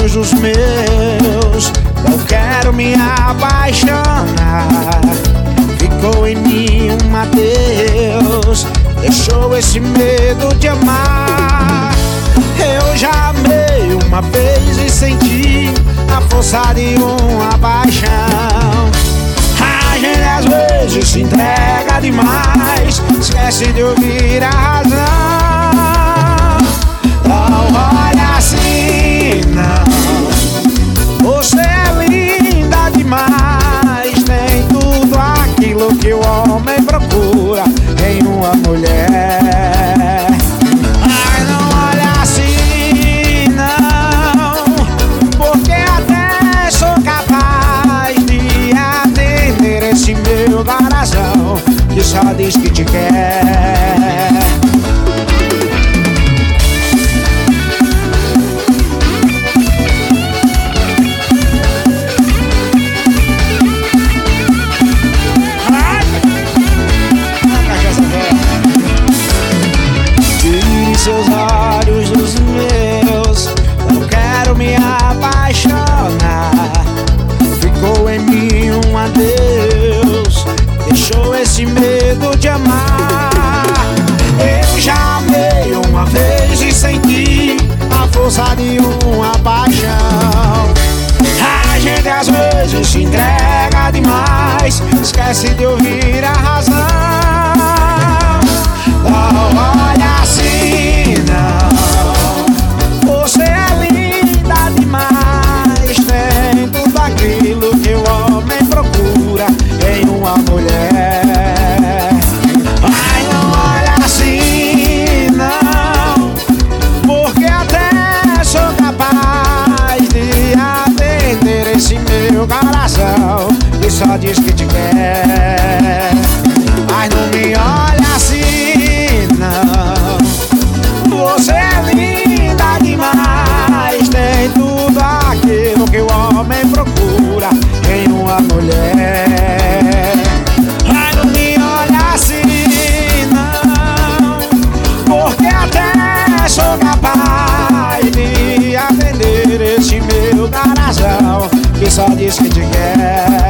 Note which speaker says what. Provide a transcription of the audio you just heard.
Speaker 1: olhos dos meus, eu quero me apaixonar. Ficou em mim um adeus, deixou esse medo de amar. Eu já amei uma vez e senti a força de uma paixão. A gente às vezes se entrega demais, esquece de ouvir a razão. Não olha assim, não. Você é linda demais, tem tudo aquilo que o homem procura em uma mulher. Ai, não olha assim, não, porque até sou capaz de atender esse meu coração que só diz que te quer. Seus olhos dos meus, eu quero me apaixonar. Ficou em mim um adeus, deixou esse medo de amar. Eu já amei uma vez e senti a força de uma paixão. A gente às vezes se entrega demais, esquece de ouvir a razão. Não olha assim, não, você é linda demais, tem tudo aquilo que o homem procura em uma mulher. Ai, não olha assim, não, porque até sou capaz de atender esse meu coração que só diz que te quer. Ai, não me olha assim, não, você é linda demais, tem tudo aquilo que o homem procura em uma mulher. Ai, não me olha assim, não, porque até sou capaz de atender esse meu coração que só diz que te quer.